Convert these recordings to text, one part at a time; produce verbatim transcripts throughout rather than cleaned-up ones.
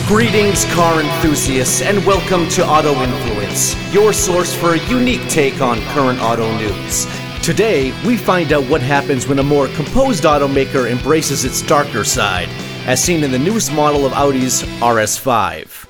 Greetings, car enthusiasts, and welcome to Auto Influence, your source for a unique take on current auto news. Today, we find out what happens when a more composed automaker embraces its darker side, as seen in the newest model of Audi's R S five.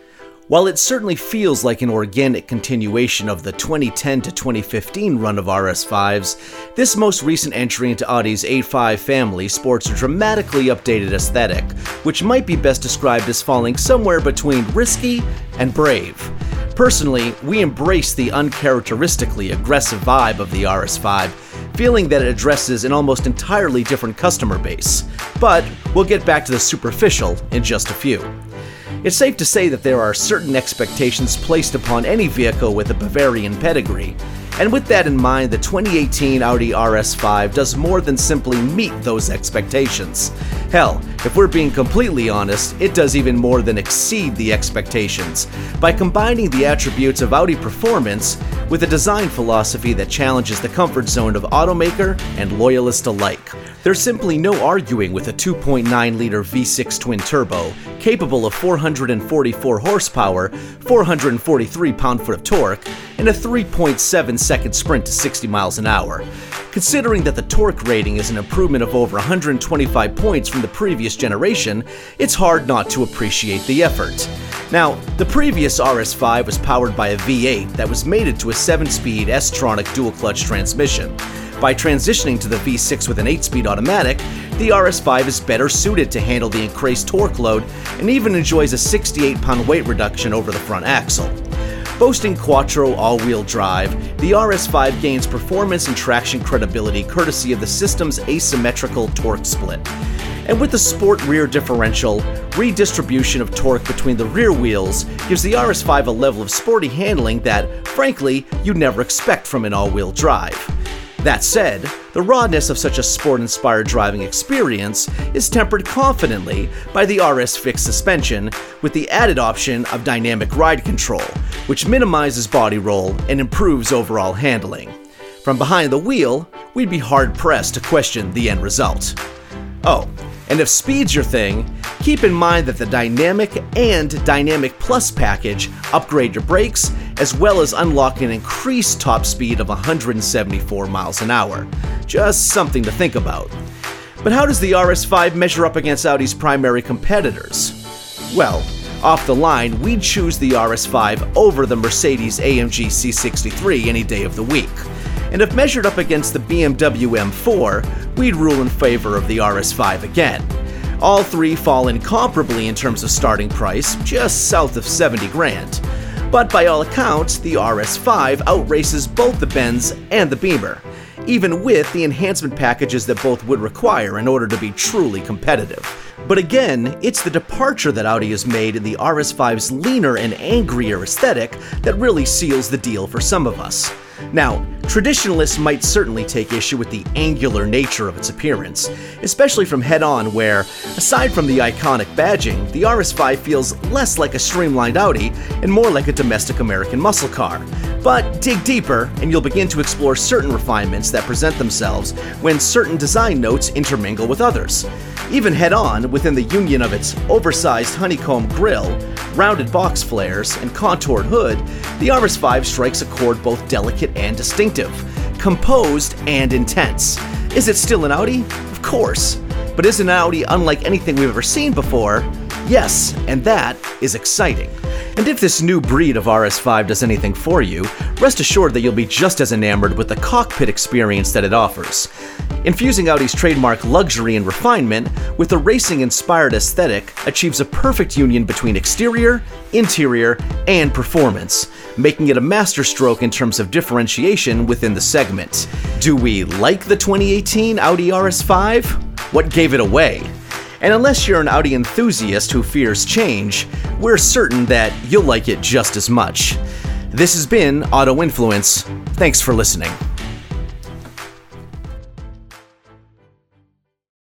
While it certainly feels like an organic continuation of the twenty ten to twenty fifteen run of R S fives, this most recent entry into Audi's A five family sports a dramatically updated aesthetic, which might be best described as falling somewhere between risky and brave. Personally, we embrace the uncharacteristically aggressive vibe of the R S five, feeling that it addresses an almost entirely different customer base. But we'll get back to the superficial in just a few. It's safe to say that there are certain expectations placed upon any vehicle with a Bavarian pedigree, and with that in mind, the twenty eighteen Audi R S five does more than simply meet those expectations. Hell, if we're being completely honest, it does even more than exceed the expectations, by combining the attributes of Audi performance with a design philosophy that challenges the comfort zone of automaker and loyalist alike. There's simply no arguing with a two point nine liter V six twin-turbo, capable of four hundred forty-four horsepower, four hundred forty-three pound-foot of torque, and a three point seven second sprint to sixty miles an hour. Considering that the torque rating is an improvement of over one hundred twenty-five points from the previous generation, it's hard not to appreciate the effort. Now, the previous R S five was powered by a V eight that was mated to a seven speed S-tronic dual-clutch transmission. By transitioning to the V six with an eight speed automatic, the R S five is better suited to handle the increased torque load and even enjoys a sixty-eight pound weight reduction over the front axle. Boasting Quattro all-wheel drive, the R S five gains performance and traction credibility courtesy of the system's asymmetrical torque split. And with the sport rear differential, redistribution of torque between the rear wheels gives the R S five a level of sporty handling that, frankly, you'd never expect from an all-wheel drive. That said, the rawness of such a sport-inspired driving experience is tempered confidently by the R S fixed suspension with the added option of dynamic ride control, which minimizes body roll and improves overall handling. From behind the wheel, we'd be hard-pressed to question the end result. Oh, and if speed's your thing, keep in mind that the Dynamic and Dynamic Plus package upgrade your brakes, as well as unlock an increased top speed of one hundred seventy-four miles an hour. Just something to think about. But how does the R S five measure up against Audi's primary competitors? Well, off the line, we'd choose the R S five over the Mercedes A M G C sixty-three any day of the week. And if measured up against the B M W M four, we'd rule in favor of the R S five again. All three fall incomparably in terms of starting price, just south of seventy grand. But by all accounts, the R S five outraces both the Benz and the Beamer, even with the enhancement packages that both would require in order to be truly competitive. But again, it's the departure that Audi has made in the R S five's leaner and angrier aesthetic that really seals the deal for some of us. Now, traditionalists might certainly take issue with the angular nature of its appearance, especially from head-on where, aside from the iconic badging, the R S five feels less like a streamlined Audi and more like a domestic American muscle car. But dig deeper and you'll begin to explore certain refinements that present themselves when certain design notes intermingle with others. Even head-on, within the union of its oversized honeycomb grille, rounded box flares, and contoured hood, the R S five strikes a chord both delicate and distinctive, composed and intense. Is it still an Audi? Of course. But is an Audi unlike anything we've ever seen before? Yes, and that is exciting. And if this new breed of R S five does anything for you, rest assured that you'll be just as enamored with the cockpit experience that it offers. Infusing Audi's trademark luxury and refinement with a racing-inspired aesthetic achieves a perfect union between exterior, interior, and performance, making it a masterstroke in terms of differentiation within the segment. Do we like the twenty eighteen Audi R S five? What gave it away? And unless you're an Audi enthusiast who fears change, we're certain that you'll like it just as much. This has been Auto Influence. Thanks for listening.